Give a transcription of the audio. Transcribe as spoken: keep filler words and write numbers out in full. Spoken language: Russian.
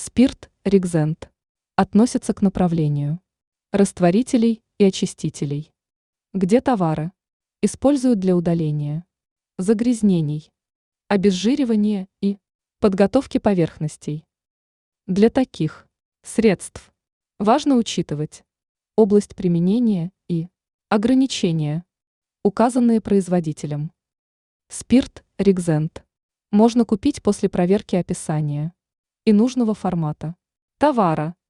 Спирт, регзент относятся к направлению растворителей и очистителей. Где товары используют для удаления загрязнений, обезжиривания и подготовки поверхностей. Для таких средств важно учитывать область применения и ограничения, указанные производителем. Спирт, регзент можно купить после проверки описания и нужного формата товара